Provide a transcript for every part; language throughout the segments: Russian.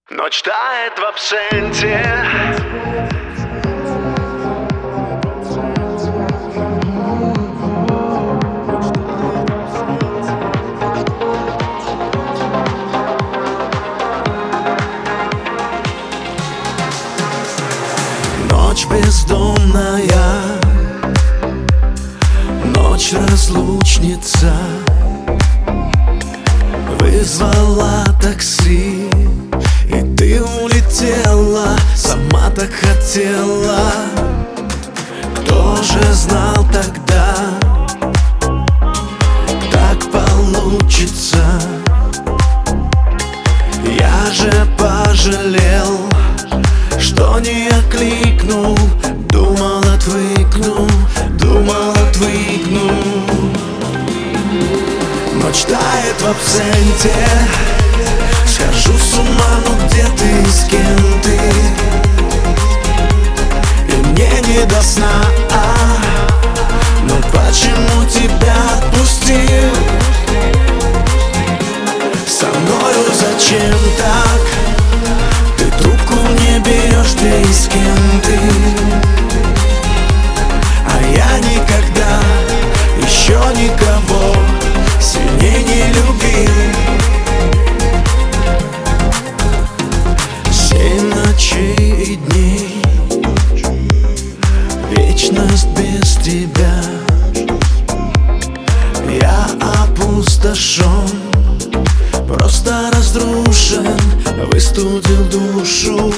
Ночь тает в абсенте. Ночь бездомная, ночь разлучница. Вызвала такси, и ты улетела, сама так хотела. Кто же знал тогда, так получится? Я же пожалел, что не окликнул. Думал, отвыкну, думал, отвыкну. Ночь тает в абсенте. Схожу с ума, ну где ты, с кем ты? И мне не до сна, но почему тебя отпустил? Со мною зачем так? Ты трубку не берешь, где и с кем ты? А я никогда еще никого сильнее не любил. 7 ночей и дней, вечность без тебя. Я опустошен, просто разрушен, выстудил душу.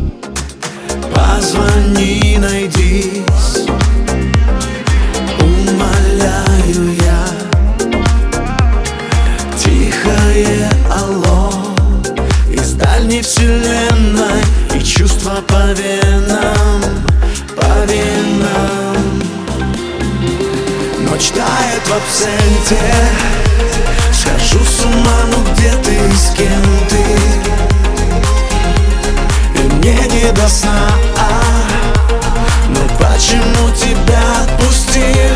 Позвони, найдись, умоляю я. Тихое алло из дальней вселенной, и чувства по венам, по венам. Ночь тает в абсенте. Схожу с ума, ну где ты, с кем ты? И мне не до сна, но почему тебя отпустил?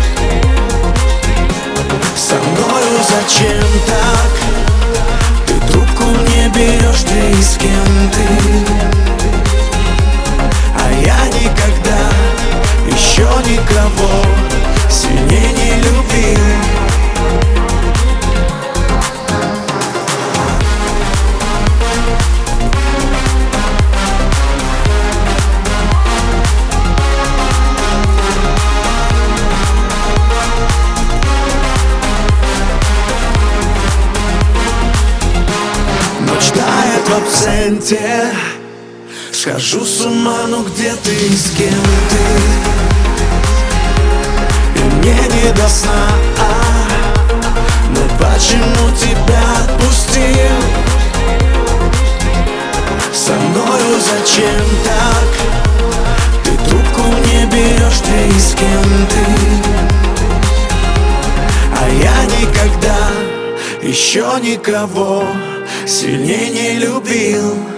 Со мною зачем так? Ты трубку не берешь, где и с кем ты? А я никогда еще никого сильнее не любил. В абсенте. Схожу с ума, ну где ты, с кем ты? И мне не до сна, но почему тебя отпустил? Со мною зачем так? Ты трубку не берешь, где и с кем ты? А я никогда еще никого сильнее не любил.